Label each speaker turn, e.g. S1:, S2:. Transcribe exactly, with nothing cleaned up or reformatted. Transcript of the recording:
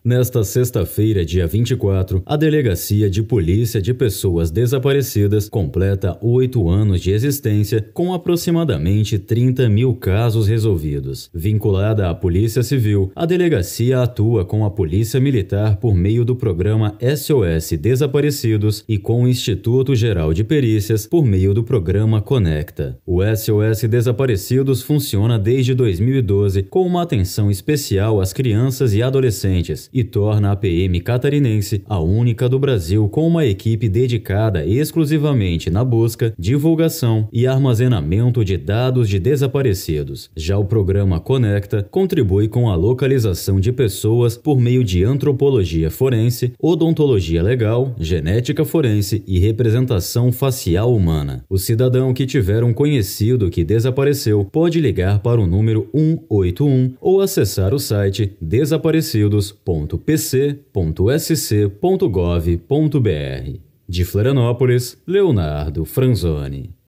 S1: Nesta sexta-feira, dia vinte e quatro, a Delegacia de Polícia de Pessoas Desaparecidas completa oito anos de existência com aproximadamente trinta mil casos resolvidos. Vinculada à Polícia Civil, a delegacia atua com a Polícia Militar por meio do programa S O S Desaparecidos e com o Instituto Geral de Perícias por meio do programa Conecta. O S O S Desaparecidos funciona desde dois mil e doze com uma atenção especial às crianças e adolescentes e torna a P M catarinense a única do Brasil com uma equipe dedicada exclusivamente na busca, divulgação e armazenamento de dados de desaparecidos. Já o programa Conecta contribui com a localização de pessoas por meio de antropologia forense, odontologia legal, genética forense e representação facial humana. O cidadão que tiver um conhecido que desapareceu pode ligar para o número um oito um ou acessar o site desaparecidos ponto p c ponto s c ponto gov ponto b r. De Florianópolis, Leonardo Franzoni.